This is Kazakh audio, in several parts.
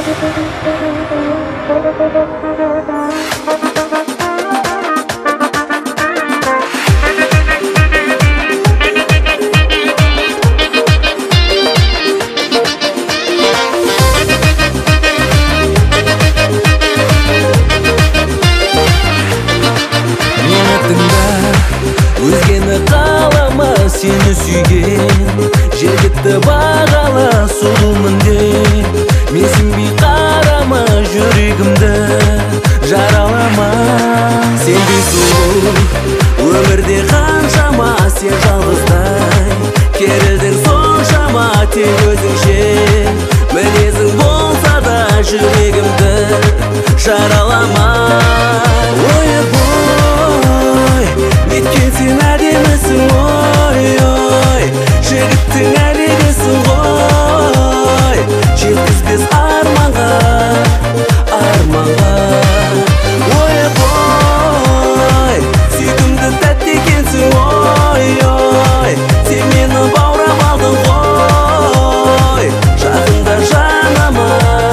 Өзгені қалама, сені сүйген жігітті бағала, сұлумын деп менсінбей қарама, жүрегімді жаралама. Сендей сұлу өмірде қаншама, сен жалғыздай керілдің соншама. Тек өзіңше мінезің болса да жүрегімді жаралама. Неткен сен әдемісің, ой, жігіттің әлегісің ғой, жеткізбес арманға. Ой, сүйкімді тәтті екенсің, ой, сен мені баурап алдың ғой, жақында жаныма.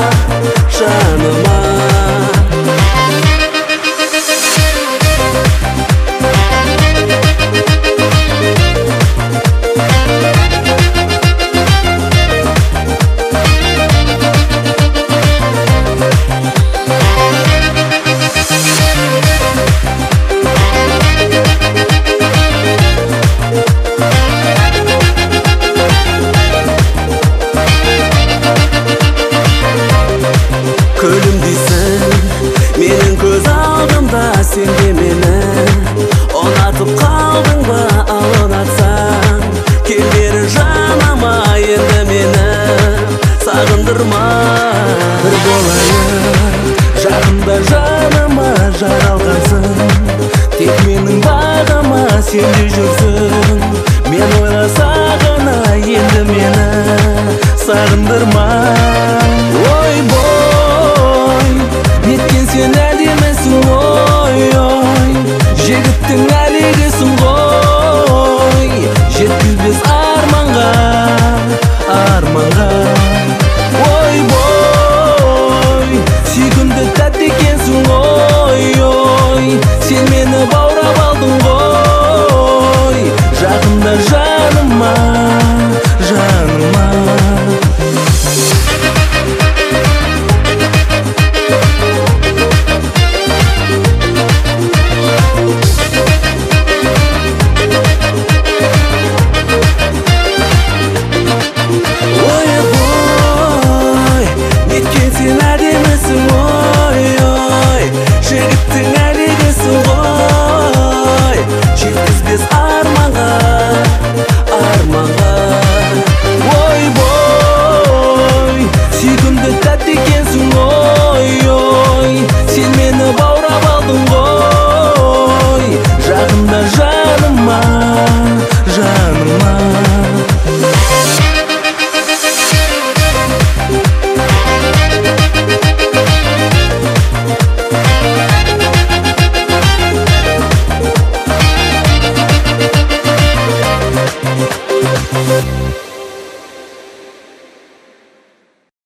Күлімдейсің менің көз алдымда, сен де мені ұнатып қалдың ба? Ал ұнатсаң кел бері жаныма, енді мені сағындырма. Бір болайын